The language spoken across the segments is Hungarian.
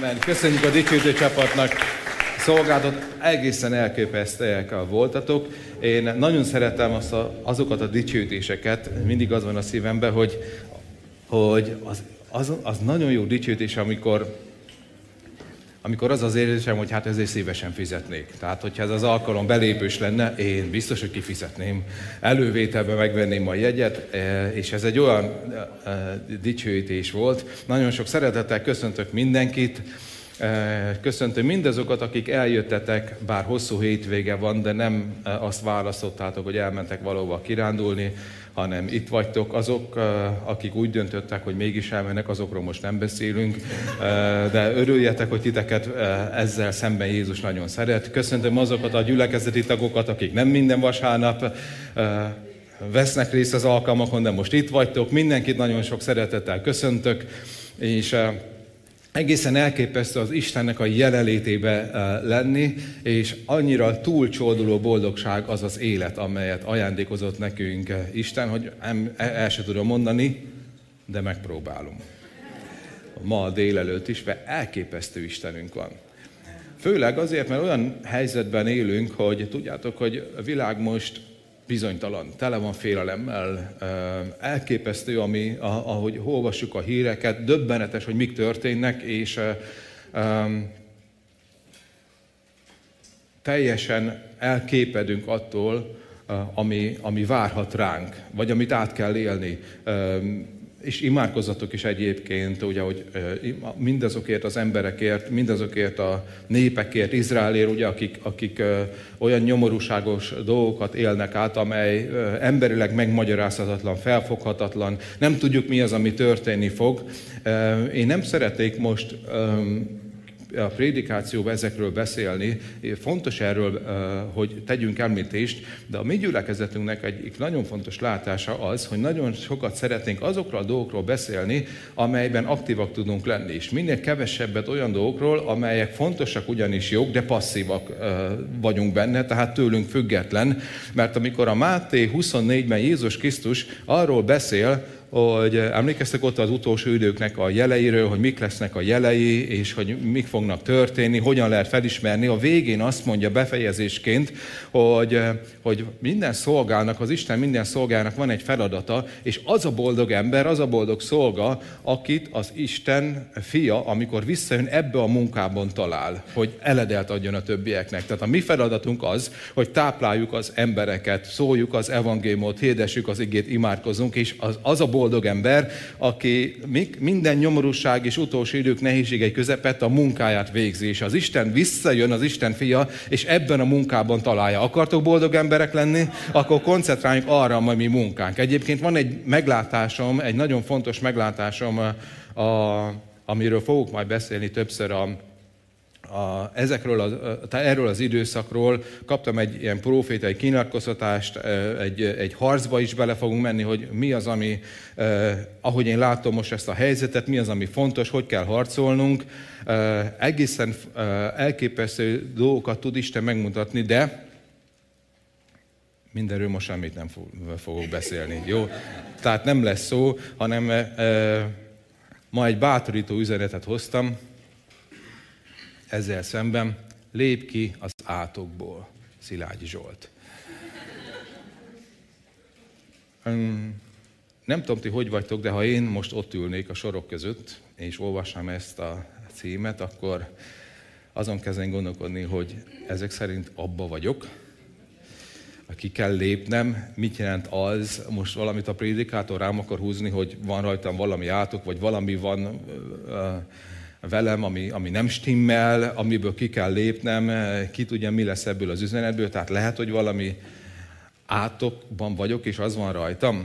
Amen. Köszönjük a dicsőítő csapatnak. Szolgálatot egészen elképesztőek voltatok. Én nagyon szeretem azokat a dicsőítéseket, mindig az van a szívemben, hogy az nagyon jó dicsőítés, amikor az az érzésem, hogy hát ezért szívesen fizetnék. Tehát, hogyha ez az alkalom belépős lenne, én biztos, hogy kifizetném. Elővételben megvenném a jegyet, és ez egy olyan dicsőítés volt. Nagyon sok szeretettel köszöntök mindenkit. Köszöntöm mindazokat, akik eljöttetek, bár hosszú hétvége van, de nem azt választottátok, hogy elmentek valahova kirándulni, hanem itt vagytok. Azok, akik úgy döntöttek, hogy mégis elmennek, azokról most nem beszélünk, de örüljetek, hogy titeket ezzel szemben Jézus nagyon szeret. Köszöntöm azokat a gyülekezeti tagokat, akik nem minden vasárnap vesznek részt az alkalmakon, de most itt vagytok. Mindenkit nagyon sok szeretettel köszöntök, és egészen elképesztő az Istennek a jelenlétébe lenni, és annyira túlcsorduló boldogság az az élet, amelyet ajándékozott nekünk Isten, hogy el sem tudom mondani, de megpróbálom. Ma délelőtt is, mert elképesztő Istenünk van. Főleg azért, mert olyan helyzetben élünk, hogy tudjátok, hogy a világ most bizonytalan, tele van félelemmel, elképesztő, ahogy olvassuk a híreket, döbbenetes, hogy mik történnek, és teljesen elképedünk attól, ami várhat ránk, vagy amit át kell élni. És imádkozzatok is egyébként, ugye, hogy mindazokért az emberekért, mindazokért a népekért, Izraelért, ugye, akik olyan nyomorúságos dolgokat élnek át, amely emberileg megmagyarázhatatlan, felfoghatatlan, nem tudjuk mi az, ami történni fog. Én nem szeretnék most a prédikációban ezekről beszélni. Fontos erről, hogy tegyünk említést, de a mi gyülekezetünknek egyik nagyon fontos látása az, hogy nagyon sokat szeretnénk azokról a dolgokról beszélni, amelyben aktívak tudunk lenni. És minél kevesebbet olyan dolgokról, amelyek fontosak ugyanis jók, de passzívak vagyunk benne, tehát tőlünk független. Mert amikor a Máté 24-ben Jézus Krisztus arról beszél, hogy emlékeztek ott az utolsó időknek a jeleiről, hogy mik lesznek a jelei, és hogy mik fognak történni, hogyan lehet felismerni. A végén azt mondja befejezésként, hogy minden szolgának, az Isten minden szolgának van egy feladata, és az a boldog ember, az a boldog szolga, akit az Isten fia, amikor visszajön, ebbe a munkában talál, hogy eledelt adjon a többieknek. Tehát a mi feladatunk az, hogy tápláljuk az embereket, szóljuk az evangéliumot, hirdessük az igét, imádkozunk, és az a boldog ember, aki minden nyomorúság és utolsó idők nehézségei közepett a munkáját végzi, és az Isten visszajön, az Isten fia, és ebben a munkában találja. Akartok boldog emberek lenni? Akkor koncentráljunk arra a mi munkánk. Egyébként van egy meglátásom, egy nagyon fontos meglátásom, amiről fogok majd beszélni többször erről az időszakról. Kaptam egy ilyen profétai kinyilatkoztatást, egy harcba is bele fogunk menni, hogy mi az, ami, ahogy én látom most ezt a helyzetet, mi az, ami fontos, hogy kell harcolnunk. Egészen elképesztő dolgokat tud Isten megmutatni, de mindenről most semmit nem fogok beszélni. Jó? Tehát nem lesz szó, hanem ma egy bátorító üzenetet hoztam, ezzel szemben: lép ki az átokból, Szilágyi Zsolt. Nem tudom, ti hogy vagytok, de ha én most ott ülnék a sorok között, és olvasnám ezt a címet, akkor azon kezden gondolkodni, hogy ezek szerint abba vagyok, ki kell lépnem. Mit jelent az? Most valamit a prédikátor rám akar húzni, hogy van rajtam valami átok, vagy valami van velem, ami nem stimmel, amiből ki kell lépnem, ki tudja, mi lesz ebből az üzenetből. Tehát lehet, hogy valami átokban vagyok, és az van rajtam.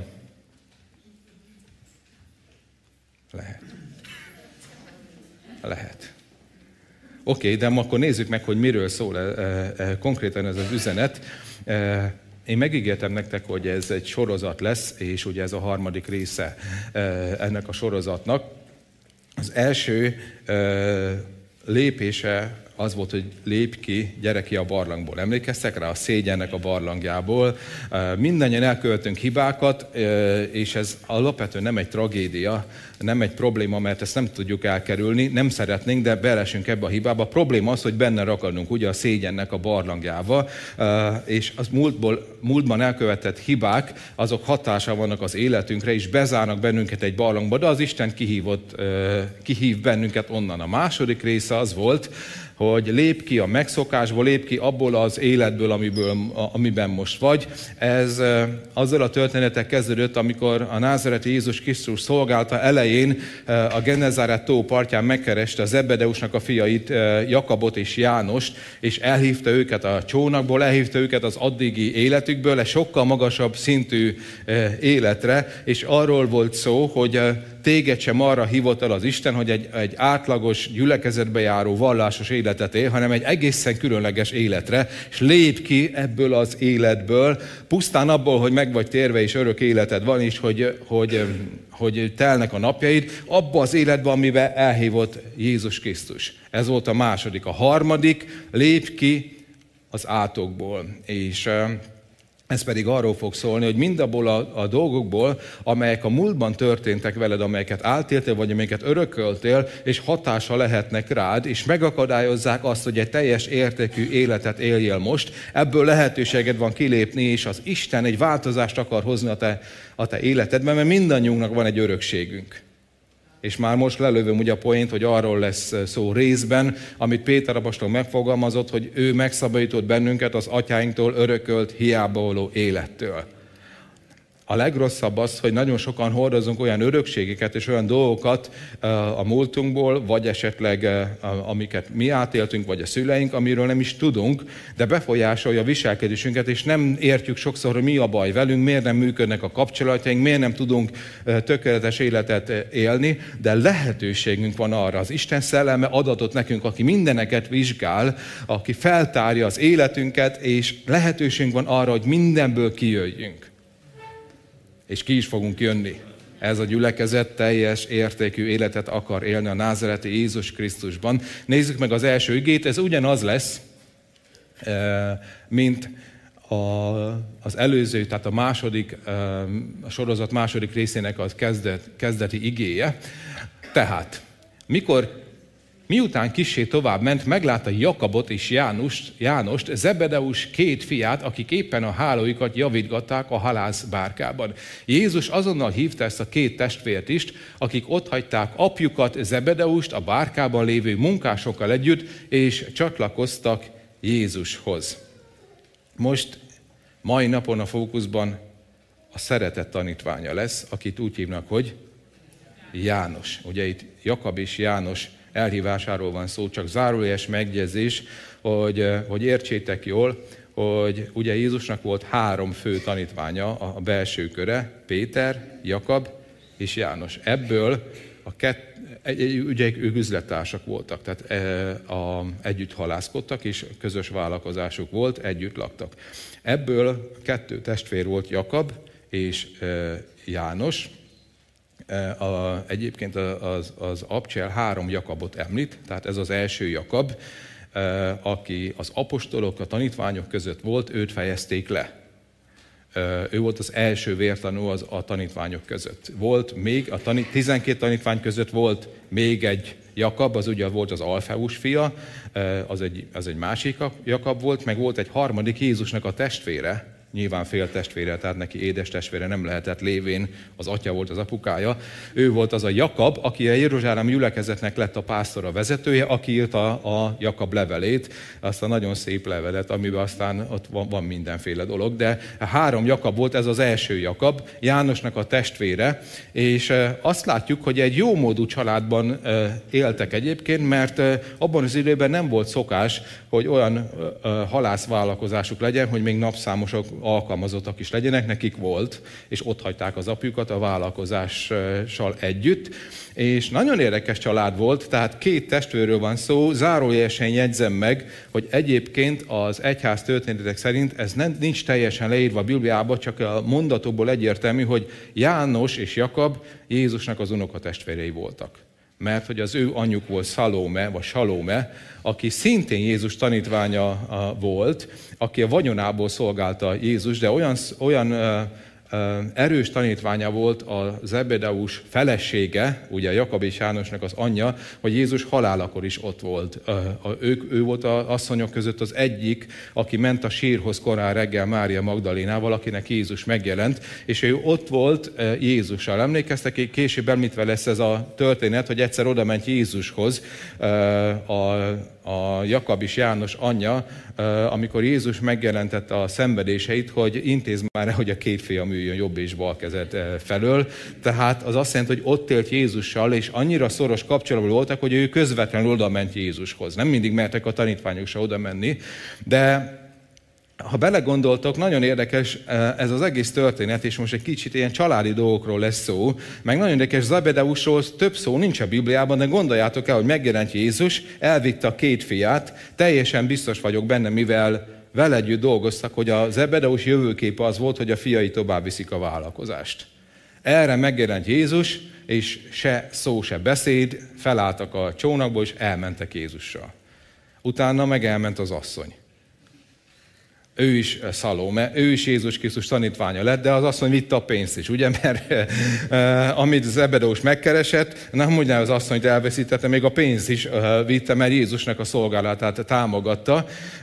Lehet. Oké, de akkor nézzük meg, hogy miről szól konkrétan ez az üzenet. Én megígértem nektek, hogy ez egy sorozat lesz, és ugye ez a harmadik része ennek a sorozatnak. Az első lépése az volt, hogy lépj ki, gyere ki a barlangból. Emlékeztek rá a szégyennek a barlangjából? Mindannyian elkövetünk hibákat, és ez alapvetően nem egy tragédia, nem egy probléma, mert ezt nem tudjuk elkerülni, nem szeretnénk, de belesünk ebbe a hibába. A probléma az, hogy benne rakadunk ugye a szégyennek a barlangjába, és az múltban elkövetett hibák, azok hatással vannak az életünkre, és bezárnak bennünket egy barlangba, de az Isten kihív bennünket onnan. A második része az volt, hogy lépj ki a megszokásból, lépj ki abból az életből, amiben most vagy. Ez azzal a történetek kezdődött, amikor a názáreti Jézus Krisztus szolgálta elején a Genezáret tó partján megkereste a Zebedeusnak a fiait, Jakabot és Jánost, és elhívta őket a csónakból, elhívta őket az addigi életükből, egy sokkal magasabb szintű életre, és arról volt szó, hogy téged sem arra hívott el az Isten, hogy egy átlagos gyülekezetbe járó vallásos életet él, hanem egy egészen különleges életre, és lépj ki ebből az életből, pusztán abból, hogy meg vagy térve és örök életed van, és hogy telnek a napjaid, abba az életbe, amiben elhívott Jézus Krisztus. Ez volt a második. A harmadik, lépj ki az átokból. És ez pedig arról fog szólni, hogy mindabból a dolgokból, amelyek a múltban történtek veled, amelyeket átéltél, vagy amelyeket örököltél, és hatása lehetnek rád, és megakadályozzák azt, hogy egy teljes értékű életet éljél most, ebből lehetőséged van kilépni, és az Isten egy változást akar hozni a te életedben, mert mindannyiunknak van egy örökségünk. És már most lelövöm ugye a poént, hogy arról lesz szó részben, amit Péter apostol megfogalmazott, hogy ő megszabadított bennünket az atyáinktól örökölt, hiába való élettől. A legrosszabb az, hogy nagyon sokan hordozunk olyan örökségeket és olyan dolgokat a múltunkból, vagy esetleg amiket mi átéltünk, vagy a szüleink, amiről nem is tudunk, de befolyásolja a viselkedésünket, és nem értjük sokszor, hogy mi a baj velünk, miért nem működnek a kapcsolataink, miért nem tudunk tökéletes életet élni, de lehetőségünk van arra. Az Isten szelleme adatot nekünk, aki mindeneket vizsgál, aki feltárja az életünket, és lehetőségünk van arra, hogy mindenből kijöjjünk. És ki is fogunk jönni. Ez a gyülekezet teljes értékű életet akar élni a názáreti Jézus Krisztusban. Nézzük meg az első igét, ez ugyanaz lesz, mint az előző, tehát a sorozat második részének az kezdeti igéje. Tehát, miután kissé tovább ment, meglátta Jakabot és Jánost, Zebedeus két fiát, akik éppen a hálóikat javítgatták a halászbárkában. Jézus azonnal hívta ezt a két testvért is, akik otthagyták apjukat, Zebedeust a bárkában lévő munkásokkal együtt, és csatlakoztak Jézushoz. Most, mai napon a fókuszban a szeretett tanítványa lesz, akit úgy hívnak, hogy János. Ugye itt Jakab és János elhívásáról van szó, csak zárójeles megjegyzés, hogy értsétek jól, hogy ugye Jézusnak volt 3 fő tanítványa a belső köre, Péter, Jakab és János. Ebből ugye ők üzlettársak voltak, tehát együtt halászkodtak, és közös vállalkozásuk volt, együtt laktak. Ebből 2 testvér volt, Jakab és János. Egyébként az Abcsel 3 Jakabot említ, tehát ez az első Jakab, aki az apostolok, a tanítványok között volt, őt fejezték le. Ő volt az első vértanú a tanítványok között. Volt még, 12 tanítvány között volt még egy Jakab, az ugye volt az Alfeus fia, az egy másik Jakab volt, meg volt egy harmadik Jézusnak a testvére, nyilván féltestvére, tehát neki édes testvére nem lehetett, lévén az atya volt az apukája. Ő volt az a Jakab, aki a jeruzsálemi gyülekezetnek lett a pásztora vezetője, aki írta a Jakab levelét, azt a nagyon szép levelet, amiben aztán ott van mindenféle dolog, de 3 Jakab volt, ez az első Jakab, Jánosnak a testvére, és azt látjuk, hogy egy jómódú családban éltek egyébként, mert abban az időben nem volt szokás, hogy olyan halászvállalkozásuk legyen, hogy még napszámosok, alkalmazottak is legyenek, nekik volt, és ott hagyták az apjukat a vállalkozással együtt, és nagyon érdekes család volt, tehát 2 testvérről van szó, zárójelesen jegyzem meg, hogy egyébként az egyház történetek szerint ez nincs teljesen leírva a Bibliában, csak a mondatokból egyértelmű, hogy János és Jakab Jézusnak az unokatestvérei voltak. mert hogy az ő anyjuk volt Salome, aki szintén Jézus tanítványa volt, aki a vagyonából szolgálta Jézus, de olyan erős tanítványa volt a Zebedeus felesége, ugye Jakab és Jánosnak az anyja, hogy Jézus halálakor is ott volt. Ő volt az asszonyok között az egyik, aki ment a sírhoz korán reggel Mária Magdalénával, akinek Jézus megjelent, és ő ott volt Jézussal. Emlékeztek, később említve lesz ez a történet, hogy egyszer oda ment Jézushoz a Jakab és János anyja, amikor Jézus megjelentette a szenvedéseit, hogy intézd már, hogy a két fiam üljön jobb és bal kezed felől. Tehát az azt jelenti, hogy ott élt Jézussal, és annyira szoros kapcsolatban voltak, hogy ő közvetlenül oda ment Jézushoz. Nem mindig mertek a tanítványok se oda menni, de ha belegondoltok, nagyon érdekes ez az egész történet, és most egy kicsit ilyen családi dolgokról lesz szó, meg nagyon érdekes, Zebedeusról több szó nincs a Bibliában, de gondoljátok el, hogy megjelent Jézus, elvitte a két fiát, teljesen biztos vagyok benne, mivel vele együtt dolgoztak, hogy a Zebedeus jövőképe az volt, hogy a fiai tovább viszik a vállalkozást. Erre megjelent Jézus, és se szó, se beszéd, felálltak a csónakból, és elmentek Jézussal. Utána meg elment az asszony. Ő is Salome, ő is Jézus Krisztus tanítványa lett, de az asszony vitte a pénzt is, ugye? Mert amit Zebedeus megkeresett, nem úgy az asszonyt elveszítette, még a pénzt is vitte, mert Jézusnak a szolgálatát támogatta.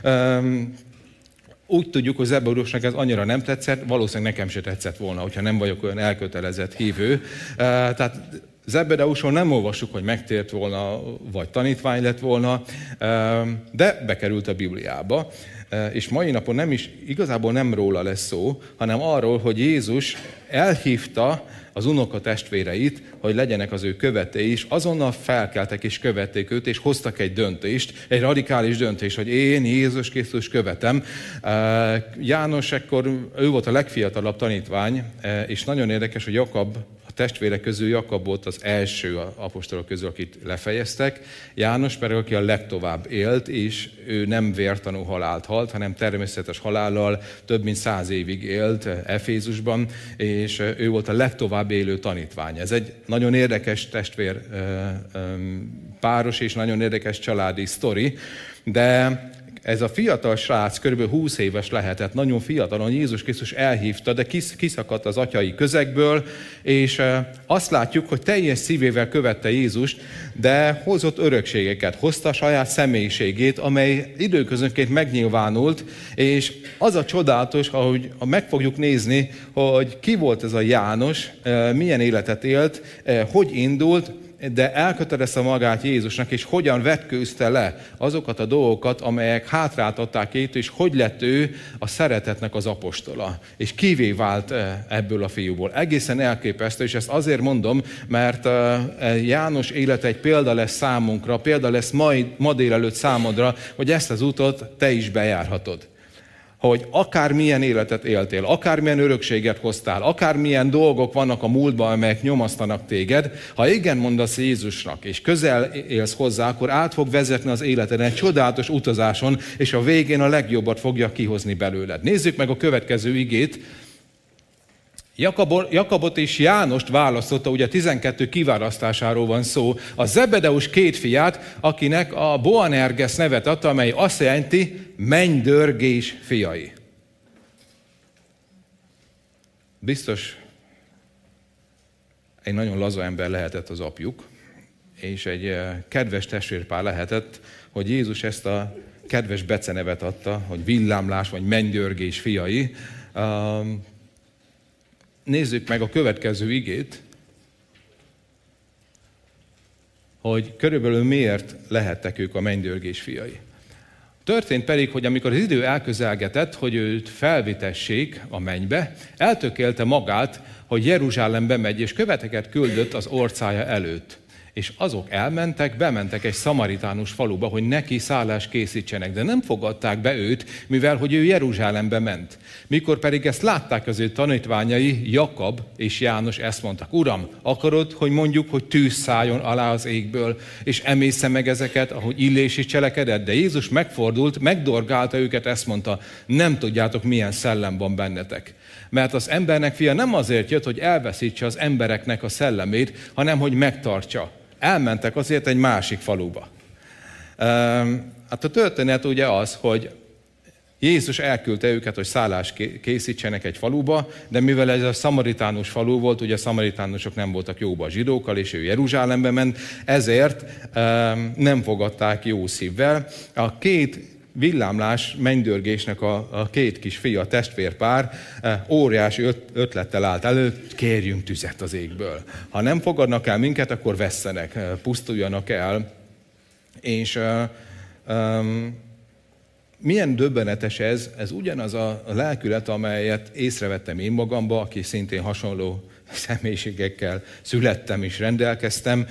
Úgy tudjuk, hogy Zebedeusnak ez annyira nem tetszett, valószínűleg nekem se tetszett volna, hogyha nem vagyok olyan elkötelezett hívő. Tehát Zebedeusról nem olvassuk, hogy megtért volna, vagy tanítvány lett volna, de bekerült a Bibliába. És mai napon igazából nem róla lesz szó, hanem arról, hogy Jézus elhívta az unokatestvéreit, hogy legyenek az ő követői, és azonnal felkeltek és követték őt, és hoztak egy döntést, egy radikális döntést, hogy én Jézus Krisztus követem. János ekkor, ő volt a legfiatalabb tanítvány, és nagyon érdekes, hogy Jakab, testvérek közül Jakab volt az első apostolok közül, akit lefejeztek. János pedig, aki a legtovább élt, és ő nem vértanú halált halt, hanem természetes halállal több mint 100 évig élt Efézusban, és ő volt a legtovább élő tanítvány. Ez egy nagyon érdekes testvér páros és nagyon érdekes családi sztori, de ez a fiatal srác, kb. 20 éves lehetett, nagyon fiatalon Jézus Krisztus elhívta, de kiszakadt az atyai közegből, és azt látjuk, hogy teljes szívével követte Jézust, de hozott örökségeket, hozta a saját személyiségét, amely időközönként megnyilvánult, és az a csodálatos, ahogy meg fogjuk nézni, hogy ki volt ez a János, milyen életet élt, hogy indult, de elkötelezte magát Jézusnak, és hogyan vetkőzte le azokat a dolgokat, amelyek hátráltatták őt, és hogy lett ő a szeretetnek az apostola. És kivé vált ebből a fiúból. Egészen elképesztő, és ezt azért mondom, mert János élete egy példa lesz számunkra, példa lesz ma délelőtt számodra, hogy ezt az utat te is bejárhatod. Hogy akármilyen életet éltél, akármilyen örökséget hoztál, akármilyen dolgok vannak a múltban, amelyek nyomasztanak téged, ha igen mondasz Jézusnak, és közel élsz hozzá, akkor át fog vezetni az életeden egy csodálatos utazáson, és a végén a legjobbat fogja kihozni belőled. Nézzük meg a következő igét. Jakabot és Jánost választotta, ugye 12 kiválasztásáról van szó, a Zebedeus két fiát, akinek a Boanerges nevet adta, amely azt jelenti mennydörgés fiai. Biztos egy nagyon laza ember lehetett az apjuk, és egy kedves testvérpár lehetett, hogy Jézus ezt a kedves becenevet adta, hogy villámlás vagy mennydörgés fiai. Nézzük meg a következő igét, hogy körülbelül miért lehettek ők a mennydörgés fiai. Történt pedig, hogy amikor az idő elközelgetett, hogy őt felvitessék a mennybe, eltökélte magát, hogy Jeruzsálembe megy, és követeket küldött az orcája előtt. És azok elmentek, bementek egy szamaritánus faluba, hogy neki szállást készítsenek, de nem fogadták be őt, mivel hogy ő Jeruzsálembe ment. Mikor pedig ezt látták az ő tanítványai, Jakab és János ezt mondtak: Uram, akarod, hogy mondjuk, hogy tűz szálljon alá az égből, és emészze meg ezeket, ahogy Illés is cselekedett? De Jézus megfordult, megdorgálta őket, ezt mondta: nem tudjátok, milyen szellem van bennetek. Mert az embernek fia nem azért jött, hogy elveszítse az embereknek a szellemét, hanem hogy megtartsa. elmentek azért egy másik faluba. Hát a történet ugye az, hogy Jézus elküldte őket, hogy szállást készítsenek egy faluba, de mivel ez a szamaritánus falu volt, ugye a szamaritánusok nem voltak jóba a zsidókkal, és ő Jeruzsálembe ment, ezért nem fogadták jó szívvel. A két villámlás mennydörgésnek a két kis fia, a testvérpár óriási ötlettel állt elő, kérjünk tüzet az égből. Ha nem fogadnak el minket, akkor vesszenek, pusztuljanak el. És milyen döbbenetes ez ugyanaz a lelkület, amelyet észrevettem én magamba, aki szintén hasonló személyiségekkel születtem és rendelkeztem,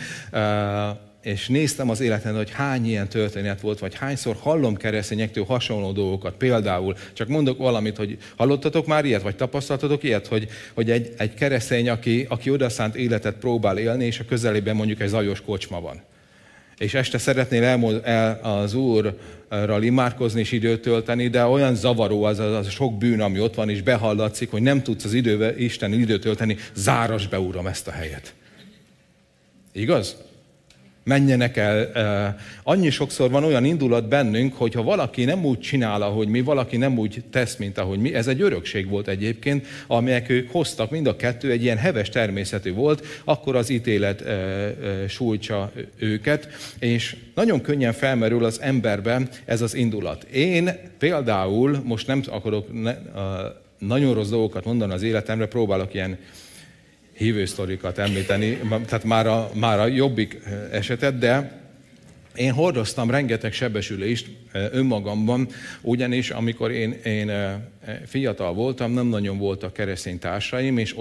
és néztem az életen, hogy hány ilyen történet volt, vagy hányszor hallom keresztényektől hasonló dolgokat. Például, csak mondok valamit, hogy hallottatok már ilyet, vagy tapasztaltatok ilyet, hogy egy keresztény, aki odaszánt életet próbál élni, és a közelében mondjuk egy zajos kocsma van. És este szeretnél az Úrral imádkozni és időt tölteni, de olyan zavaró az a sok bűn, ami ott van, és behallatszik, hogy nem tudsz az Isten időt tölteni, zárasd be, Uram, ezt a helyet. Igaz? Menjenek el. Annyi sokszor van olyan indulat bennünk, hogyha valaki nem úgy csinál, ahogy mi, valaki nem úgy tesz, mint ahogy mi. Ez egy örökség volt egyébként, amelyek ők hoztak, mind a kettő egy ilyen heves természetű volt, akkor az ítélet sújtsa őket, és nagyon könnyen felmerül az emberben ez az indulat. Én például, most nem akarok nagyon rossz dolgokat mondani az életemre, próbálok ilyen hívő sztorikat említeni, tehát már a jobbik esetet, de én hordoztam rengeteg sebesülést önmagamban, ugyanis amikor én fiatal voltam, nem nagyon voltak keresztény társaim, és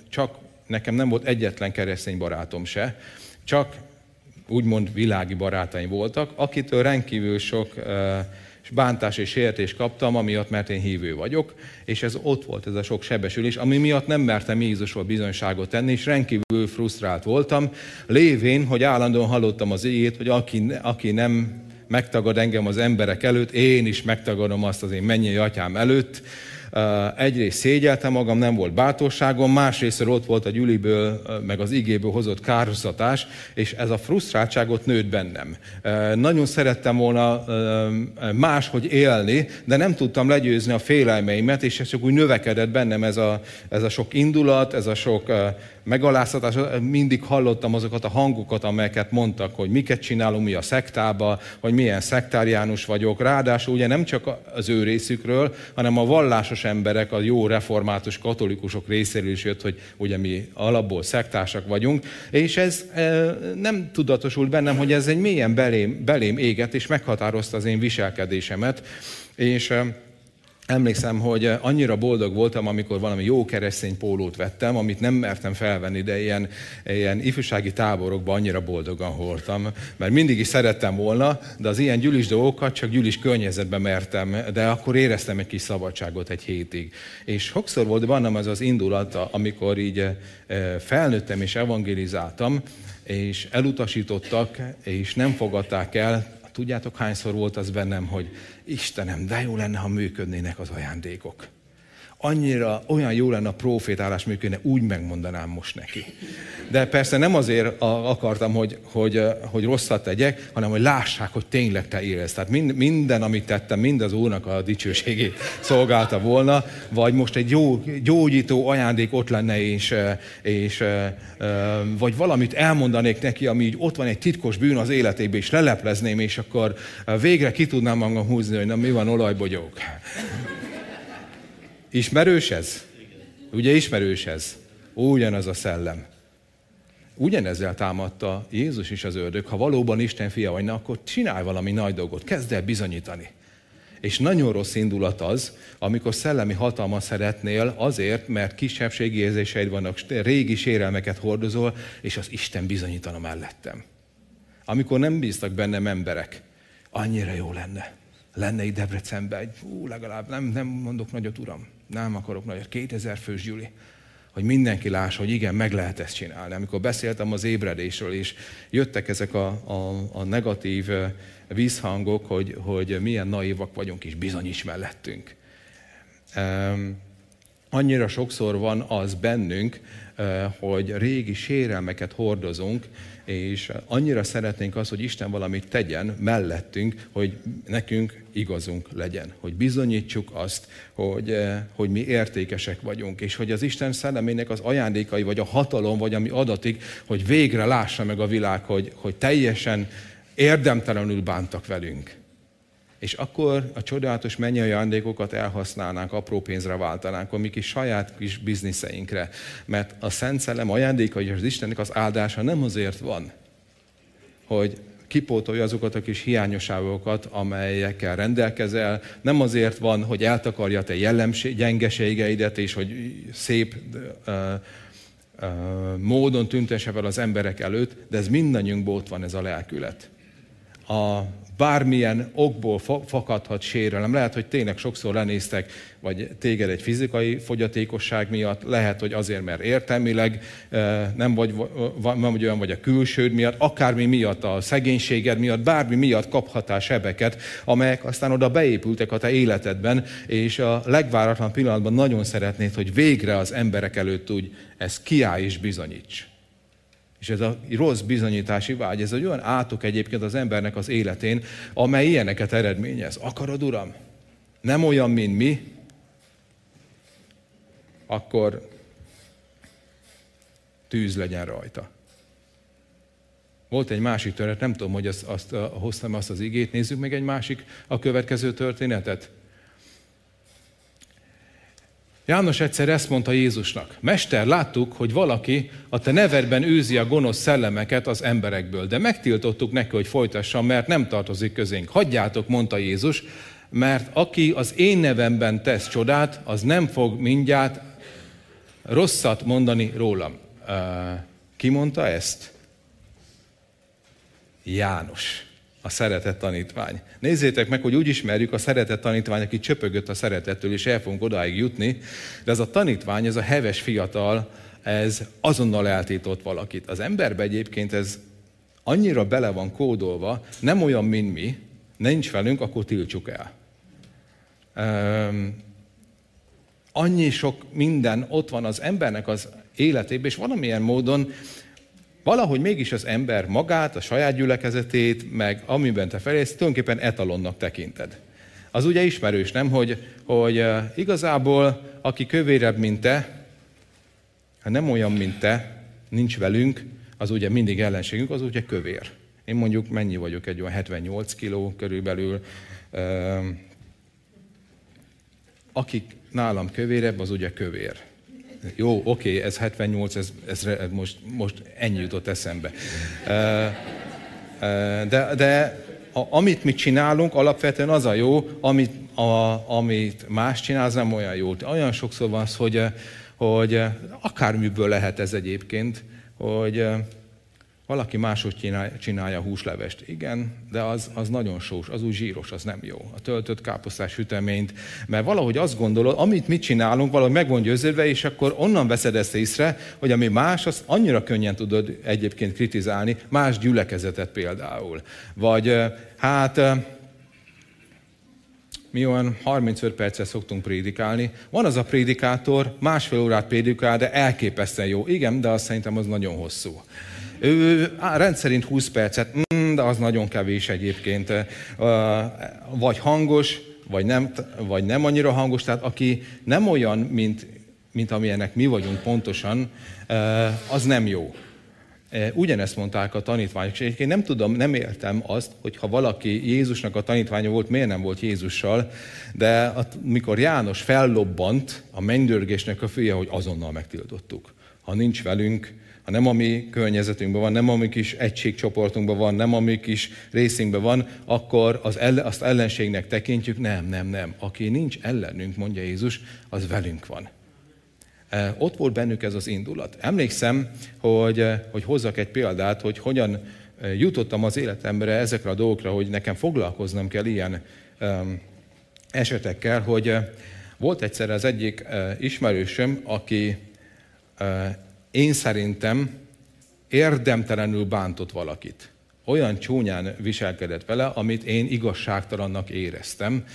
nekem nem volt egyetlen keresztény barátom se, csak úgymond világi barátaim voltak, akitől rendkívül sok bántás és sértést kaptam, amiatt, mert én hívő vagyok, és ez ott volt, ez a sok sebesülés, ami miatt nem mertem Jézusról bizonyságot tenni, és rendkívül frusztrált voltam, lévén, hogy állandóan hallottam az igét, hogy aki nem megtagad engem az emberek előtt, én is megtagadom azt az én mennyei atyám előtt. Egyrészt szégyeltem magam, nem volt bátorságom, másrészt ott volt a gyüliből, meg az igéből hozott kárhoztatás, és ez a frusztráltságot nőtt bennem. Nagyon szerettem volna máshogy élni, de nem tudtam legyőzni a félelmeimet, és ez csak úgy növekedett bennem ez a sok indulat, ez a sok megaláztatás. Mindig hallottam azokat a hangokat, amelyeket mondtak, hogy miket csinálunk mi a szektába, hogy milyen szektáriánus vagyok. Ráadásul ugye nem csak az ő részükről, hanem a vallásos emberek, a jó református katolikusok részéről is jött, hogy ugye mi alapból szektársak vagyunk, és ez nem tudatosult bennem, hogy ez egy mélyen belém égett, és meghatározta az én viselkedésemet, és emlékszem, hogy annyira boldog voltam, amikor valami jó keresztény pólót vettem, amit nem mertem felvenni, de ilyen ifjúsági táborokban annyira boldogan voltam, mert mindig is szerettem volna, de az ilyen gyülis dolgokat csak gyülis környezetben mertem, de akkor éreztem egy kis szabadságot egy hétig. És sokszor volt bennem az indulat, amikor így felnőttem és evangelizáltam, és elutasítottak, és nem fogadták el. Tudjátok, hányszor volt az bennem, hogy Istenem, de jó lenne, ha működnének az ajándékok. Olyan jó lenne a profétálás működne, úgy megmondanám most neki. De persze nem azért akartam, hogy rosszat tegyek, hanem hogy lássák, hogy tényleg te élsz. Tehát minden, amit tettem, mind az Úrnak a dicsőségét szolgálta volna, vagy most egy jó gyógyító ajándék ott lenne, és vagy valamit elmondanék neki, ami így ott van egy titkos bűn az életében, és leleplezném, és akkor végre ki tudnám magam húzni, hogy na mi van, olajbogyók. Ismerős ez? Ugye ismerős ez? Ugyanaz a szellem. Ugyanezzel támadta Jézus is az ördög. Ha valóban Isten fia vagy, akkor csinálj valami nagy dolgot, kezd el bizonyítani. És nagyon rossz indulat az, amikor szellemi hatalmat szeretnél azért, mert kisebbségi érzéseid vannak, régi sérelmeket hordozol, és az Isten bizonyítana mellettem. Amikor nem bíztak bennem emberek, annyira jó lenne itt Debrecenben, legalább nem mondok nagyot, Uram, nem akarok nagyot, 2000 fős gyüli, hogy mindenki lássa, hogy igen, meg lehet ezt csinálni. Amikor beszéltem az ébredésről, és jöttek ezek a negatív vízhangok, hogy milyen naívak vagyunk, és bizonyíts mellettünk. Annyira sokszor van az bennünk, hogy régi sérelmeket hordozunk, és annyira szeretnénk azt, hogy Isten valamit tegyen mellettünk, hogy nekünk igazunk legyen. Hogy bizonyítsuk azt, hogy mi értékesek vagyunk, és hogy az Isten szellemének az ajándékai, vagy a hatalom, vagy ami adatik, hogy végre lássa meg a világ, hogy teljesen érdemtelenül bántak velünk. És akkor a csodálatos mennyei ajándékokat elhasználnánk, apró pénzre váltanánk, a mi kis saját kis bizniszeinkre. Mert a Szent Szellem ajándéka és az Istennek az áldása nem azért van, hogy kipótolja azokat a kis hiányosságokat, amelyekkel rendelkezel. Nem azért van, hogy eltakarja te gyengeségeidet, és hogy szép módon tüntesse fel az emberek előtt, de ez mindannyiunkból ott van ez a lelkület. Bármilyen okból fakadhat sérelem. Lehet, hogy tényleg sokszor lenéztek, vagy téged egy fizikai fogyatékosság miatt, lehet, hogy azért, mert értelmileg nem vagy olyan, vagy a külsőd miatt, akármi miatt, a szegénységed miatt, bármi miatt kaphatál sebeket, amelyek aztán oda beépültek a te életedben, és a legváratlan pillanatban nagyon szeretnéd, hogy végre az emberek előtt úgy ezt kiállj és bizonyíts. És ez a rossz bizonyítási vágy, ez egy olyan átok egyébként az embernek az életén, amely ilyeneket eredményez. Akarod, Uram? Nem olyan, mint mi? Akkor tűz legyen rajta. Volt egy másik történet, nem tudom, hogy hoztam azt az igét, nézzük meg egy másik, a következő történetet. János egyszer ezt mondta Jézusnak: Mester, láttuk, hogy valaki a te nevedben űzi a gonosz szellemeket az emberekből, de megtiltottuk neki, hogy folytassa, mert nem tartozik közénk. Hagyjátok, mondta Jézus, mert aki az én nevemben tesz csodát, az nem fog mindjárt rosszat mondani rólam. Ki mondta ezt? János, a szeretett tanítvány. Nézzétek meg, hogy úgy ismerjük a szeretett tanítvány, aki csöpögött a szeretettől, és el fogunk odáig jutni, de ez a tanítvány, ez a heves fiatal, ez azonnal eltiltott valakit. Az emberbe egyébként ez annyira bele van kódolva, nem olyan, mint mi, nincs velünk, akkor tiltsuk el. Annyi sok minden ott van az embernek az életében, és valamilyen módon valahogy mégis az ember magát, a saját gyülekezetét, meg amiben te felélsz, tulajdonképpen etalonnak tekinted. Az ugye ismerős, nem? Hogy igazából aki kövérebb, mint te, ha nem olyan, mint te, nincs velünk, az ugye mindig ellenségünk, az ugye kövér. Én mondjuk mennyi vagyok, egy olyan 78 kiló körülbelül. Akik nálam kövérebb, az ugye kövér. Jó, oké, ez 78, ez most ennyi jutott eszembe. De amit mi csinálunk, alapvetően az a jó, amit más csinál, az nem olyan jó. Olyan sokszor van az, hogy akármiből lehet ez egyébként, hogy valaki máshogy csinálja a húslevest. Igen, de az nagyon sós, az úgy zsíros, az nem jó. A töltött káposztás süteményt, mert valahogy azt gondolod, amit mi csinálunk, valahogy meg van győződve, és akkor onnan veszed ezt észre, hogy ami más, azt annyira könnyen tudod egyébként kritizálni, más gyülekezetet például. Vagy mi olyan 35 percet szoktunk prédikálni. Van az a prédikátor, másfél órát prédikál, de elképesztően jó. Igen, de azt szerintem az nagyon hosszú. Ő rendszerint 20 percet, de az nagyon kevés egyébként. Vagy hangos, vagy nem annyira hangos, tehát aki nem olyan, mint amilyenek mi vagyunk pontosan, az nem jó. Ugyanezt mondták a tanítványok, és egyébként nem tudom, nem értem azt, hogy ha valaki Jézusnak a tanítványa volt, miért nem volt Jézussal, de mikor János fellobbant a mennydörgésnek a fője, hogy azonnal megtiltottuk. Ha nincs velünk, ha nem a mi környezetünkben van, nem a mi kis egységcsoportunkban van, nem a mi kis részünkben van, akkor azt ellenségnek tekintjük. Nem. Aki nincs ellenünk, mondja Jézus, az velünk van. Ott volt bennük ez az indulat. Emlékszem, hogy hozzak egy példát, hogy hogyan jutottam az életemre ezekre a dolgokra, hogy nekem foglalkoznom kell ilyen esetekkel, hogy volt egyszer az egyik ismerősöm, aki én szerintem érdemtelenül bántott valakit. Olyan csúnyán viselkedett vele, amit én igazságtalannak éreztem,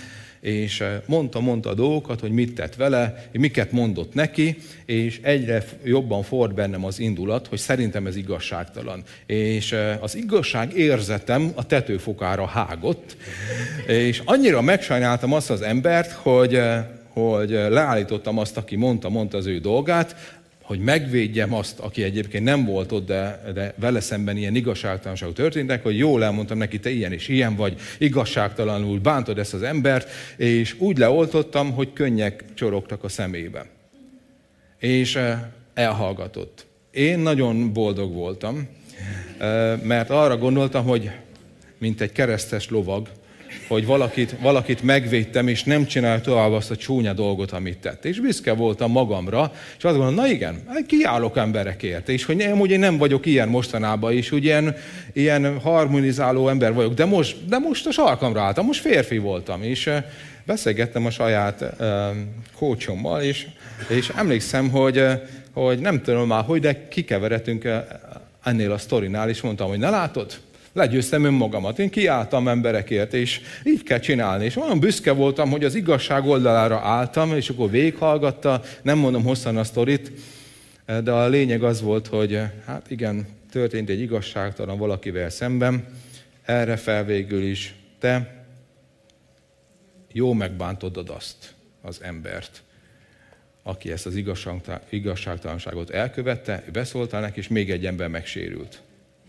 és mondta a dolgokat, hogy mit tett vele, miket mondott neki, és egyre jobban ford bennem az indulat, hogy szerintem ez igazságtalan. És az igazság érzetem a tetőfokára hágott, és annyira megsajnáltam azt az embert, hogy leállítottam azt, aki mondta az ő dolgát, hogy megvédjem azt, aki egyébként nem volt ott, de vele szemben ilyen igazságtalanságok történtek, hogy jól elmondtam neki, te ilyen és ilyen vagy, igazságtalanul bántod ezt az embert, és úgy leoltottam, hogy könnyek csorogtak a szemébe. És elhallgatott. Én nagyon boldog voltam, mert arra gondoltam, hogy mint egy keresztes lovag, hogy valakit megvédtem, és nem csinálja tovább azt a csúnya dolgot, amit tett. És büszke voltam magamra, és azt gondolom, na igen, kiállok emberekért, és hogy én nem vagyok ilyen mostanában is, úgy ilyen harmonizáló ember vagyok, de most a sarkamra álltam, most férfi voltam, és beszélgettem a saját coachommal, és emlékszem, hogy nem tudom már, hogy, de kikeveredtünk ennél a sztorinál, és mondtam, hogy ne látod? Legyőztem önmagamat, én kiálltam emberekért, és így kell csinálni. És olyan büszke voltam, hogy az igazság oldalára álltam, és akkor végighallgatta, nem mondom hosszan a sztorit, de a lényeg az volt, hogy hát igen, történt egy igazságtalan valakivel szemben, erre fel végül is te jó megbántodod azt az embert, aki ezt az igazságtalanságot elkövette, beszóltál neki, és még egy ember megsérült.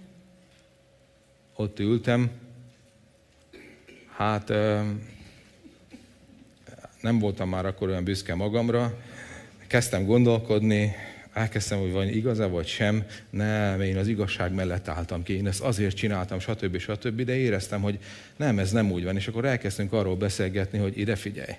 Ott ültem, hát nem voltam már akkor olyan büszke magamra, kezdtem gondolkodni, elkezdtem, hogy van igaza vagy sem, nem, én az igazság mellett álltam ki, én ezt azért csináltam, stb., de éreztem, hogy nem, ez nem úgy van, és akkor elkezdtünk arról beszélgetni, hogy ide figyelj,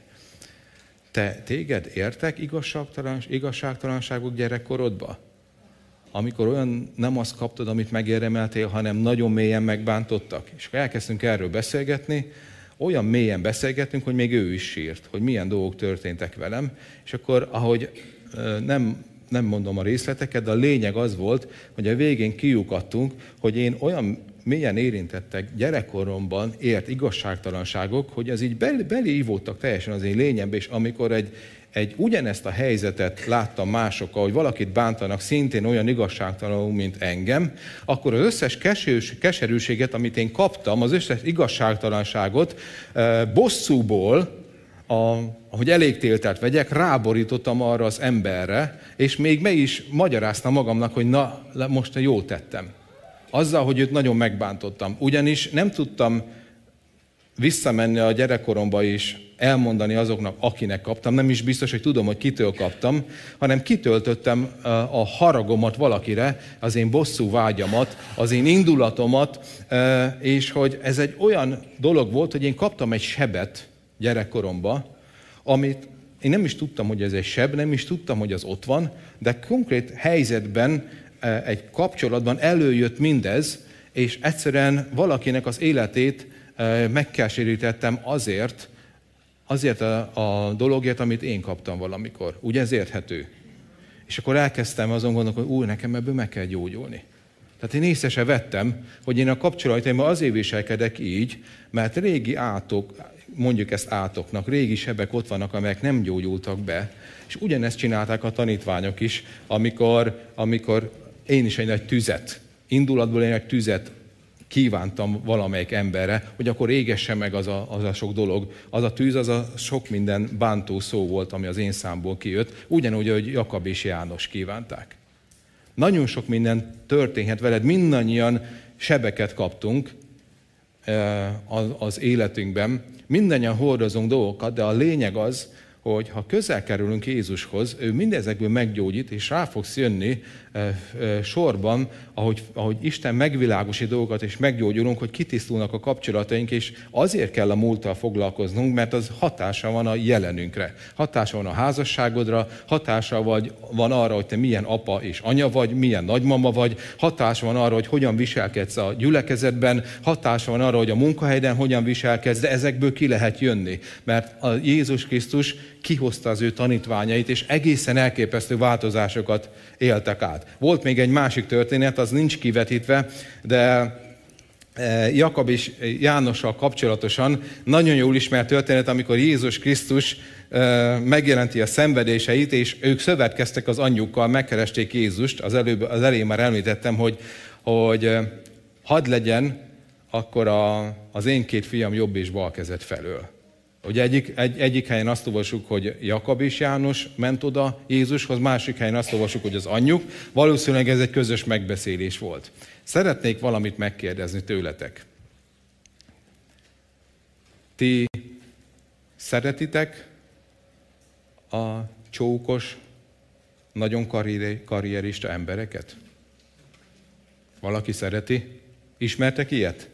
téged értek igazságtalanságok gyerekkorodba? Amikor olyan nem azt kaptad, amit megérdemeltél, hanem nagyon mélyen megbántottak. És akkor elkezdtünk erről beszélgetni, olyan mélyen beszélgettünk, hogy még ő is sírt, hogy milyen dolgok történtek velem. És akkor, ahogy nem mondom a részleteket, de a lényeg az volt, hogy a végén kiukadtunk, hogy én olyan mélyen érintettek gyerekkoromban ért igazságtalanságok, hogy ez így beleívódtak teljesen az én lényembe, és amikor egy ugyanezt a helyzetet láttam másokkal, hogy valakit bántanak szintén olyan igazságtalanul, mint engem, akkor az összes keserűséget, amit én kaptam, az összes igazságtalanságot bosszúból, ahogy elégtéltelt vegyek, ráborítottam arra az emberre, és még meg is magyaráztam magamnak, hogy na, most jól tettem. Azzal, hogy őt nagyon megbántottam. Ugyanis nem tudtam visszamenni a gyerekkoromba is, elmondani azoknak, akinek kaptam. Nem is biztos, hogy tudom, hogy kitől kaptam, hanem kitöltöttem a haragomat valakire, az én bosszú vágyamat, az én indulatomat, és hogy ez egy olyan dolog volt, hogy én kaptam egy sebet gyerekkoromba, amit én nem is tudtam, hogy ez egy seb, nem is tudtam, hogy az ott van, de konkrét helyzetben, egy kapcsolatban előjött mindez, és egyszerűen valakinek az életét megkeserítettem azért a dologért, amit én kaptam valamikor. Ugye ez érthető? És akkor elkezdtem azon gondolkodni, hogy nekem ebből meg kell gyógyulni. Tehát én észre se vettem, hogy én a kapcsolataimban azért viselkedek így, mert régi átok, mondjuk ezt átoknak, régi sebek ott vannak, amelyek nem gyógyultak be. És ugyanezt csinálták a tanítványok is, amikor én is egy nagy tüzet, indulatból egy tüzet kívántam valamelyik emberre, hogy akkor égesse meg az a sok dolog. Az a tűz, az a sok minden bántó szó volt, ami az én számból kijött, ugyanúgy, ahogy Jakab és János kívánták. Nagyon sok minden történhet veled, mindannyian sebeket kaptunk az életünkben, mindannyian hordozunk dolgokat, de a lényeg az, hogy ha közel kerülünk Jézushoz, ő mindezekből meggyógyít, és rá fogsz jönni sorban, ahogy Isten megvilágosít dolgokat, és meggyógyulunk, hogy kitisztulnak a kapcsolataink, és azért kell a múlttal foglalkoznunk, mert az hatása van a jelenünkre. Hatása van a házasságodra, hatása van arra, hogy te milyen apa és anya vagy, milyen nagymama vagy, hatása van arra, hogy hogyan viselkedsz a gyülekezetben, hatása van arra, hogy a munkahelyen hogyan viselkedsz, de ezekből ki lehet jönni. Mert a Jézus Krisztus kihozta az ő tanítványait, és egészen elképesztő változásokat éltek át. Volt még egy másik történet, az nincs kivetítve, de Jakab és Jánossal kapcsolatosan nagyon jól ismert történet, amikor Jézus Krisztus megjelenti a szenvedéseit, és ők szövetkeztek az anyjukkal, megkeresték Jézust. Az elején már említettem, hogy hadd legyen akkor az én két fiam jobb és bal kezed felől. Ugye egyik helyen azt olvassuk, hogy Jakab és János ment oda Jézushoz, másik helyen azt olvassuk, hogy az anyjuk. Valószínűleg ez egy közös megbeszélés volt. Szeretnék valamit megkérdezni tőletek. Ti szeretitek a csókos, nagyon karrierista embereket? Valaki szereti? Ismertek ilyet?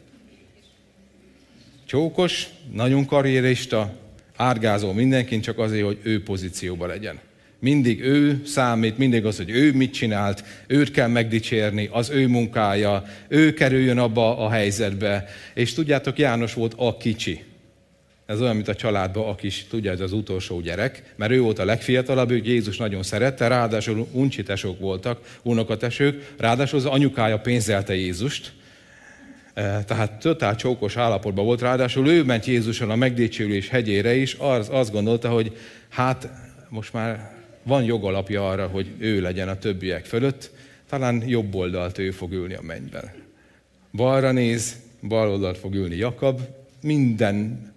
Csókos, nagyon karrierista, árgázó mindenkin csak azért, hogy ő pozícióban legyen. Mindig ő számít, mindig az, hogy ő mit csinált, őt kell megdicsérni, az ő munkája, ő kerüljön abba a helyzetbe. És tudjátok, János volt a kicsi. Ez olyan, mint a családban, aki is tudja, ez az utolsó gyerek, mert ő volt a legfiatalabb, őt Jézus nagyon szerette, ráadásul uncsitesók voltak, unokatesők, ráadásul az anyukája pénzelte Jézust, tehát totál csókos állapotban volt, ráadásul ő ment Jézuson a megdicsőlés hegyére is, azt gondolta, hogy hát most már van jogalapja arra, hogy ő legyen a többiek fölött, talán jobb oldalt ő fog ülni a mennyben. Balra néz, bal oldalt fog ülni Jakab, minden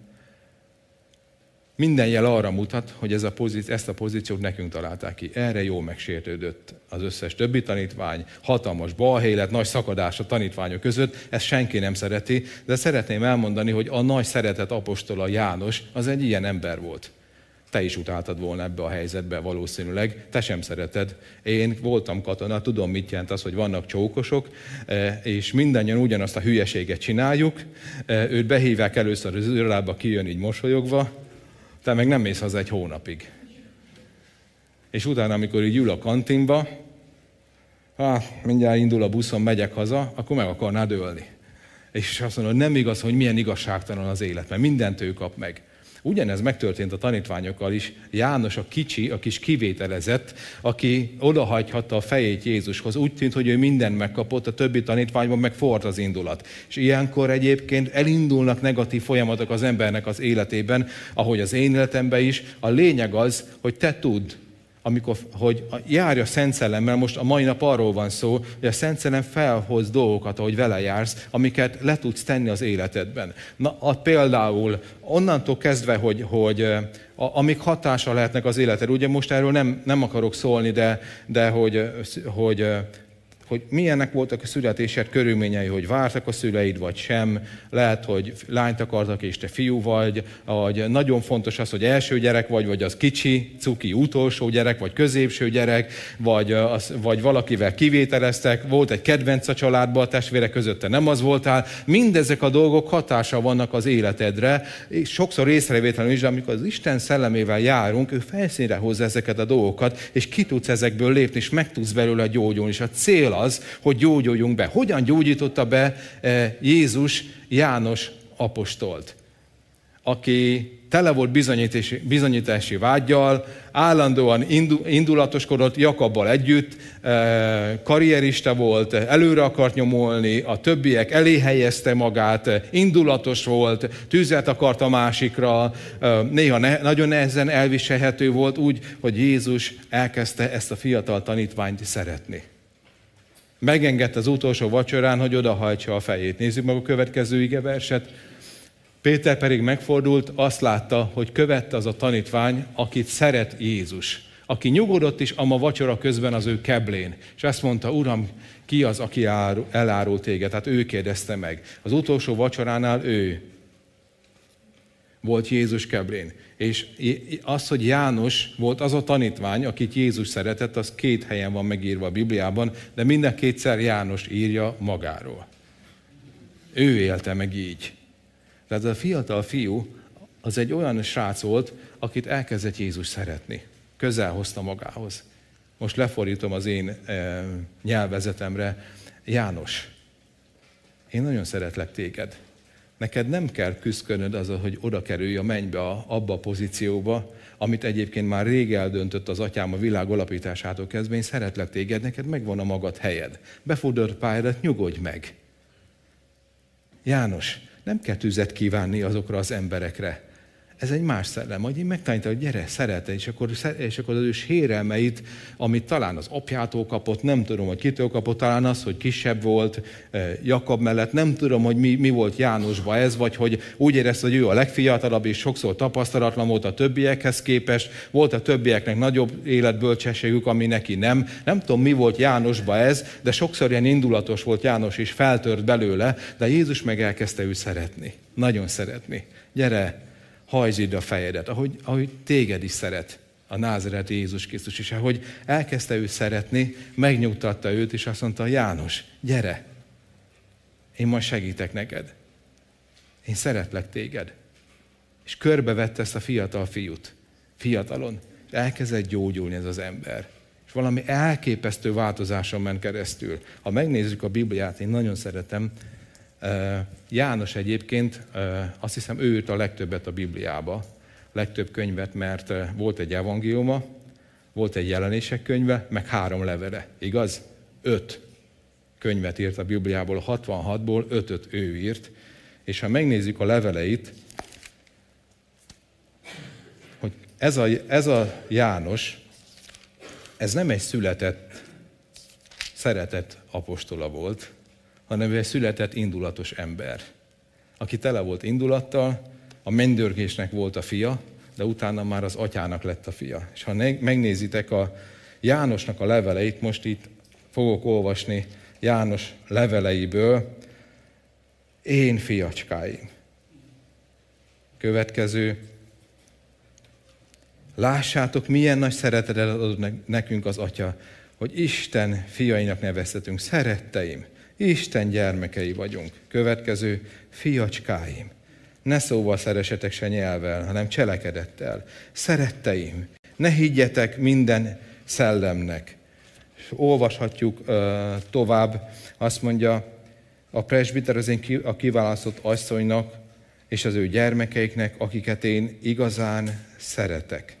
jel arra mutat, hogy ezt a pozíciót nekünk találták ki. Erre jól megsértődött az összes többi tanítvány, hatalmas balhé lett, nagy szakadás a tanítványok között, ezt senki nem szereti, de szeretném elmondani, hogy a nagy szeretet apostola János az egy ilyen ember volt. Te is utáltad volna ebbe a helyzetbe valószínűleg, te sem szereted. Én voltam katona, tudom, mit jelent az, hogy vannak csókosok, és mindannyian ugyanazt a hülyeséget csináljuk. Őt behívják először az irodába, kijön így mosolyogva, te meg nem mész haza egy hónapig. És utána, amikor így ül a kantinba, mindjárt indul a buszon, megyek haza, akkor meg akarnád ölni. És azt mondod, nem igaz, hogy milyen igazságtalan az élet, mert mindent ő kap meg. Ugyanez megtörtént a tanítványokkal is. János a kicsi, a kis kivételezett, aki odahagyhatta a fejét Jézushoz. Úgy tűnt, hogy ő mindent megkapott, a többi tanítványban meg forrt az indulat. És ilyenkor egyébként elindulnak negatív folyamatok az embernek az életében, ahogy az én életemben is. A lényeg az, hogy te tudd, hogy járj a Szent Szellemmel, most a mai nap arról van szó, hogy a Szent Szellem felhoz dolgokat, ahogy vele jársz, amiket le tudsz tenni az életedben. Például onnantól kezdve, hogy amik hatással lehetnek az életed. Ugye most erről nem akarok szólni, de hogy milyenek voltak a születésed körülményei, hogy vártak a szüleid, vagy sem. Lehet, hogy lányt akartak, és te fiú vagy nagyon fontos az, hogy első gyerek vagy az kicsi, cuki utolsó gyerek, vagy középső gyerek, vagy valakivel kivételeztek, volt egy kedvenc a családban, a testvérek között te nem az voltál. Mindezek a dolgok hatással vannak az életedre, és sokszor észrevétlenül is, de amikor az Isten szellemével járunk, ő felszínre hozza ezeket a dolgokat, és ki tudsz ezekből lépni, és meg tudsz belőle gyógyulni. És a cél az, hogy gyógyuljunk be. Hogyan gyógyította be Jézus János apostolt, aki tele volt bizonyítási vággyal, állandóan indulatoskodott Jakabbal együtt, karrierista volt, előre akart nyomolni, a többiek elé helyezte magát, indulatos volt, tüzet akart a másikra, néha nagyon nehezen elviselhető volt úgy, hogy Jézus elkezdte ezt a fiatal tanítványt szeretni. Megengedte az utolsó vacsorán, hogy odahajtsa a fejét. Nézzük meg a következő igeverset. Péter pedig megfordult, azt látta, hogy követte az a tanítvány, akit szeret Jézus. Aki nyugodott is a vacsora közben az ő keblén. És azt mondta, Uram, ki az, aki elárul téged? Tehát ő kérdezte meg. Az utolsó vacsoránál ő volt Jézus keblén. És az, hogy János volt az a tanítvány, akit Jézus szeretett, az 2 helyen van megírva a Bibliában, de minden 2-szer János írja magáról. Ő élte meg így. Tehát a fiatal fiú az egy olyan srác volt, akit elkezdett Jézus szeretni. Közel hozta magához. Most lefordítom az én nyelvezetemre. János, én nagyon szeretlek téged. Neked nem kell küzdködnöd azzal, hogy oda kerülj a mennybe, abba a pozícióba, amit egyébként már rég eldöntött az atyám a világ alapításától kezdve. Én szeretlek téged, neked megvan a magad helyed. Befordult pályádat, nyugodj meg. János, nem kell tüzet kívánni azokra az emberekre. Ez egy más szellem. Majd én megtanítom, hogy gyere, szereted, és akkor az ő sérelmeit, amit talán az apjától kapott, nem tudom, hogy kitől kapott, talán az, hogy kisebb volt Jakab mellett, nem tudom, hogy mi volt Jánosban ez, vagy hogy úgy érezte, hogy ő a legfiatalabb, és sokszor tapasztalatlan volt a többiekhez képest, volt a többieknek nagyobb életbölcsességük, ami neki nem. Nem tudom, mi volt Jánosban ez, de sokszor ilyen indulatos volt János, és feltört belőle, de Jézus meg elkezdte őt szeretni. Nagyon szeretni. Gyere, hajtsd ide a fejedet, ahogy téged is szeret a názáreti Jézus Krisztus is. Ahogy elkezdte őt szeretni, megnyugtatta őt, és azt mondta, János, gyere, én majd segítek neked. Én szeretlek téged. És körbevette ezt a fiatal fiút, fiatalon, és elkezdett gyógyulni ez az ember. És valami elképesztő változáson ment keresztül. Ha megnézzük a Bibliát, én nagyon szeretem, János egyébként, azt hiszem, ő írt a legtöbbet a Bibliába, legtöbb könyvet, mert volt egy evangéliuma, volt egy jelenések könyve, meg 3 levele, igaz? 5 könyvet írt a Bibliából, 66-ból 5-öt ő írt, és ha megnézzük a leveleit, hogy ez a János, ez nem egy született, szeretett apostola volt, hanem egy született indulatos ember, aki tele volt indulattal, a mennydörgésnek volt a fia, de utána már az atyának lett a fia. És ha megnézitek a Jánosnak a leveleit, most itt fogok olvasni János leveleiből, én fiacskáim. Következő, lássátok, milyen nagy szeretetet adott nekünk az Atya, hogy Isten fiainak nevezhetünk, szeretteim. Isten gyermekei vagyunk. Következő, fiacskáim. Ne szóval szeressetek se nyelvvel, hanem cselekedettel. Szeretteim, ne higgyetek minden szellemnek. És olvashatjuk tovább, azt mondja, a presbiter az én a kiválasztott asszonynak és az ő gyermekeiknek, akiket én igazán szeretek.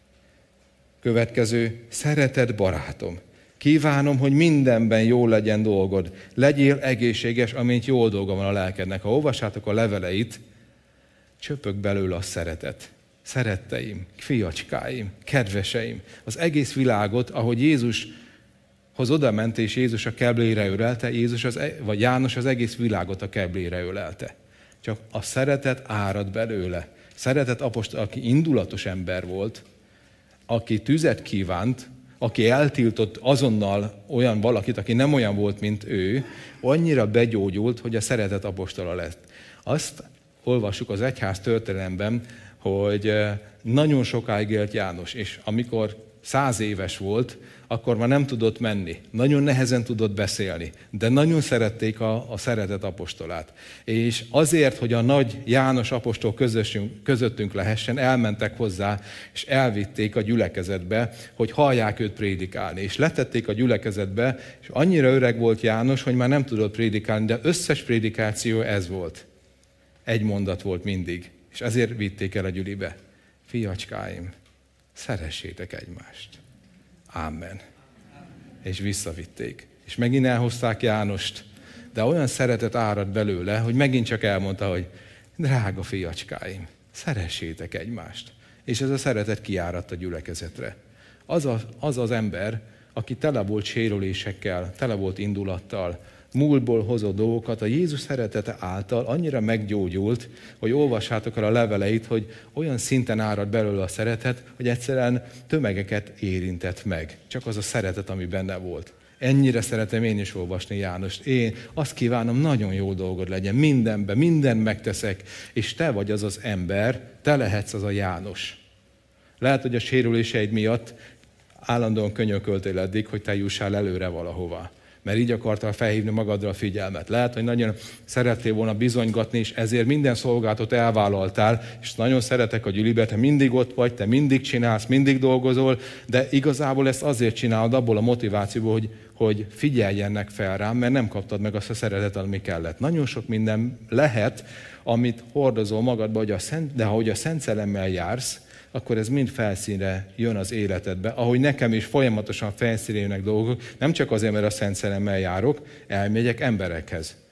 Következő, szeretett barátom. Kívánom, hogy mindenben jól legyen dolgod. Legyél egészséges, amint jól dolga van a lelkednek. Ha olvassátok a leveleit, csöpög belőle a szeretet. Szeretteim, fiacskáim, kedveseim. Az egész világot, ahogy Jézushoz odament, és Jézus a keblére ölelte, vagy János az egész világot a keblére ölelte. Csak a szeretet árad belőle. Szeretet apostol, aki indulatos ember volt, aki tüzet kívánt, aki eltiltott azonnal olyan valakit, aki nem olyan volt, mint ő, annyira begyógyult, hogy a szeretet apostola lett. Azt olvassuk az egyház történelemben, hogy nagyon sokáig élt János, és amikor 100 éves volt, akkor már nem tudott menni. Nagyon nehezen tudott beszélni, de nagyon szerették a szeretet apostolát. És azért, hogy a nagy János apostol közöttünk lehessen, elmentek hozzá, és elvitték a gyülekezetbe, hogy hallják őt prédikálni. És letették a gyülekezetbe, és annyira öreg volt János, hogy már nem tudott prédikálni, de összes prédikáció ez volt. Egy mondat volt mindig, és ezért vitték el a gyülibe. Fiacskáim, szeressétek egymást. Amen. És visszavitték. És megint elhozták Jánost, de olyan szeretet árad belőle, hogy megint csak elmondta, hogy drága fiacskáim, szeressétek egymást. És ez a szeretet kiáradt a gyülekezetre. Az az ember, aki tele volt sérülésekkel, tele volt indulattal, múltból hozott dolgokat, a Jézus szeretete által annyira meggyógyult, hogy olvassátok el a leveleit, hogy olyan szinten árad belőle a szeretet, hogy egyszerűen tömegeket érintett meg. Csak az a szeretet, ami benne volt. Ennyire szeretem én is olvasni Jánost. Én azt kívánom, nagyon jó dolgod legyen, mindenben, mindent megteszek, és te vagy az az ember, te lehetsz az a János. Lehet, hogy a sérüléseid miatt állandóan könyököltél eddig, hogy te jussál előre valahova. Mert így akartál felhívni magadra a figyelmet. Lehet, hogy nagyon szerettél volna bizonygatni, és ezért minden szolgálatot elvállaltál, és nagyon szeretek a gyülibe, te mindig ott vagy, te mindig csinálsz, mindig dolgozol, de igazából ezt azért csinálod abból a motivációból, hogy figyeljenek fel rám, mert nem kaptad meg azt a szeretetet, ami kellett. Nagyon sok minden lehet, amit hordozol magadba, de ahogy a Szent Szellemmel jársz, akkor ez mind felszínre jön az életedbe. Ahogy nekem is folyamatosan felszínre jönnek dolgok, nem csak azért, mert a Szent Szellemmel járok, elmegyek emberekhez.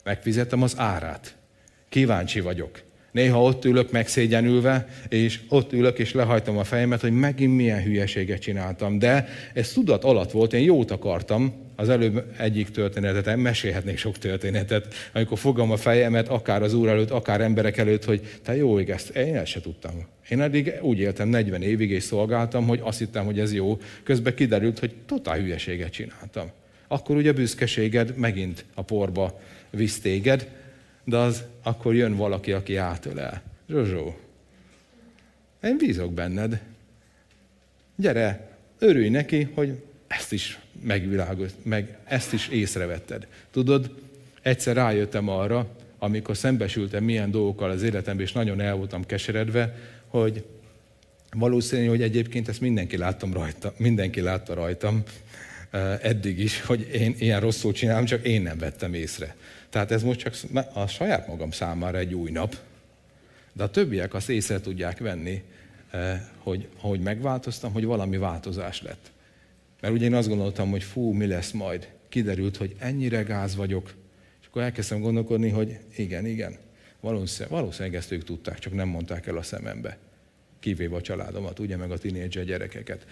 Megfizettem az árát. Kíváncsi vagyok. Néha ott ülök megszégyenülve, és ott ülök, és lehajtom a fejemet, hogy megint milyen hülyeséget csináltam. De ez tudat alatt volt, én jót akartam. Az előbb egyik történetet, mesélhetnék sok történetet, amikor fogom a fejemet, akár az Úr előtt, akár emberek előtt, hogy te jó ég, ezt én el se tudtam. Én eddig úgy éltem 40 évig, és szolgáltam, hogy azt hittem, hogy ez jó. Közben kiderült, hogy totál hülyeséget csináltam. Akkor ugye büszkeséged megint a porba visz téged, de akkor jön valaki, aki átölel. Zsuzsó, én bízok benned. Gyere, örülj neki, hogy ezt is meg ezt is észrevetted. Tudod, egyszer rájöttem arra, amikor szembesültem milyen dolgokkal az életemben, és nagyon el voltam keseredve, hogy valószínű, hogy egyébként ezt mindenki látta rajtam eddig is, hogy én ilyen rosszul csinálom, csak én nem vettem észre. Tehát ez most csak a saját magam számára egy új nap, de a többiek azt észre tudják venni, hogy ahogy megváltoztam, hogy valami változás lett. Mert ugye én azt gondoltam, hogy mi lesz majd. Kiderült, hogy ennyire gáz vagyok, és akkor elkezdtem gondolkodni, hogy igen, valószínűleg ezt ők tudták, csak nem mondták el a szemembe. Kivéve a családomat, ugye, meg a tínédzser gyerekeket.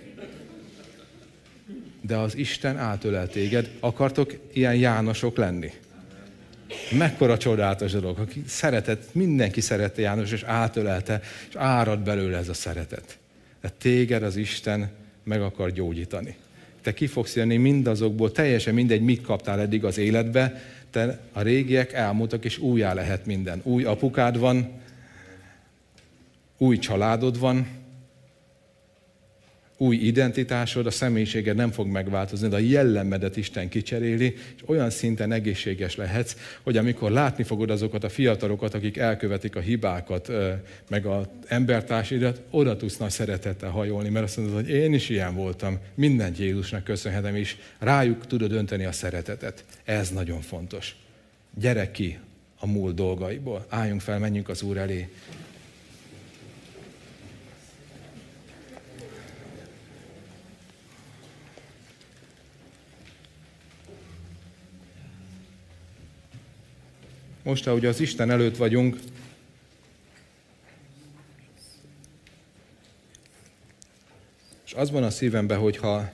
De az Isten átölel téged. Akartok ilyen Jánosok lenni? Mekkora csodálatos dolog, aki szeretett, mindenki szerette János, és átölelte, és árad belőle ez a szeretet. De téged az Isten meg akar gyógyítani. Te ki fogsz jönni mindazokból, teljesen mindegy, mit kaptál eddig az életbe, te a régiek elmúltak, és újjá lehet minden. Új apukád van, új családod van, új identitásod, a személyiséged nem fog megváltozni, de a jellemedet Isten kicseréli, és olyan szinten egészséges lehetsz, hogy amikor látni fogod azokat a fiatalokat, akik elkövetik a hibákat, meg az embertársaidat, oda tudsz nagy szeretettel hajolni, mert azt mondod, hogy én is ilyen voltam, mindent Jézusnak köszönhetem, és rájuk tudod önteni a szeretetet. Ez nagyon fontos. Gyere ki a múlt dolgaiból. Álljunk fel, menjünk az Úr elé. Most, ahogy az Isten előtt vagyunk, és az van a szívemben, hogyha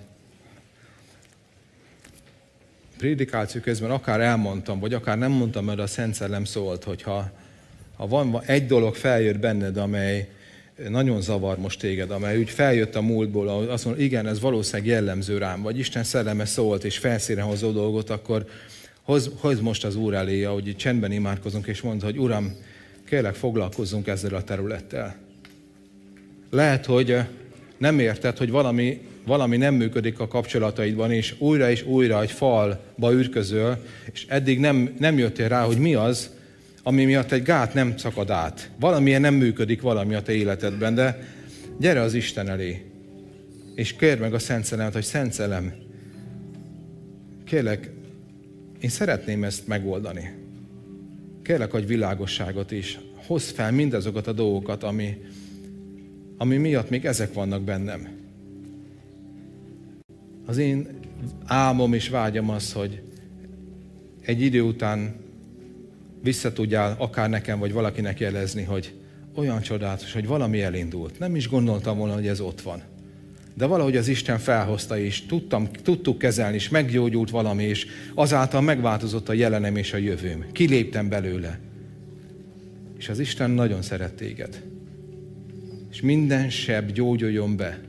prédikáció közben akár elmondtam, vagy akár nem mondtam, mert a Szent Szellem szólt, hogyha van egy dolog feljött benned, amely nagyon zavar most téged, amely úgy feljött a múltból, ahol azt mondod, igen, ez valószínűleg jellemző rám, vagy Isten szelleme szólt és felszínre hozó dolgot, akkor hozd most az Úr elé, ahogy így csendben imádkozunk, és mondd, hogy Uram, kérlek foglalkozzunk ezzel a területtel. Lehet, hogy nem érted, hogy valami nem működik a kapcsolataidban, és újra egy falba ütközöl, és eddig nem jöttél rá, hogy mi az, ami miatt egy gát nem szakad át. Valamilyen nem működik valami a te életedben, de gyere az Isten elé, és kérd meg a Szent Szellemet, hogy Szent Szellem, kérlek, én szeretném ezt megoldani. Kérlek, adj világosságot is. Hozz fel mindazokat a dolgokat, ami miatt még ezek vannak bennem. Az én álmom és vágyam az, hogy egy idő után vissza tudjál akár nekem, vagy valakinek jelezni, hogy olyan csodálatos, hogy valami elindult. Nem is gondoltam volna, hogy ez ott van. De valahogy az Isten felhozta, és tudtuk kezelni, és meggyógyult valami, és azáltal megváltozott a jelenem és a jövőm. Kiléptem belőle. És az Isten nagyon szeret téged. És minden seb gyógyuljon be.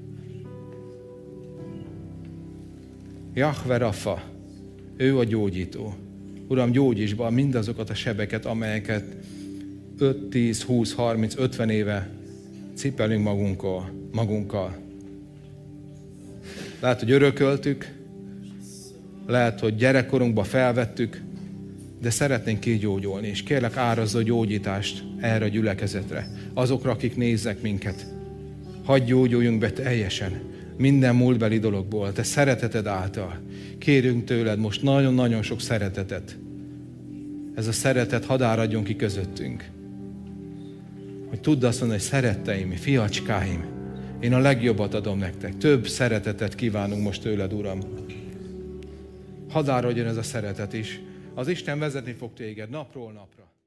Jahve Rafa, ő a gyógyító. Uram, gyógyíts be mindazokat a sebeket, amelyeket 5, 10, 20, 30, 50 éve cipelünk magunkkal. Lehet, hogy örököltük, lehet, hogy gyerekkorunkba felvettük, de szeretnénk kigyógyulni, és kérlek árazza a gyógyítást erre a gyülekezetre. Azokra, akik néznek minket. Hadd gyógyuljunk be teljesen minden múltbeli dologból, te szereteted által. Kérünk tőled most nagyon-nagyon sok szeretetet. Ez a szeretet hadd áradjon ki közöttünk. Hogy tudd azt mondani, hogy szeretteim, fiacskáim, én a legjobbat adom nektek. Több szeretetet kívánunk most tőled, Uram. Hadd áradjon ez a szeretet is, Az Isten vezetni fog téged napról napra.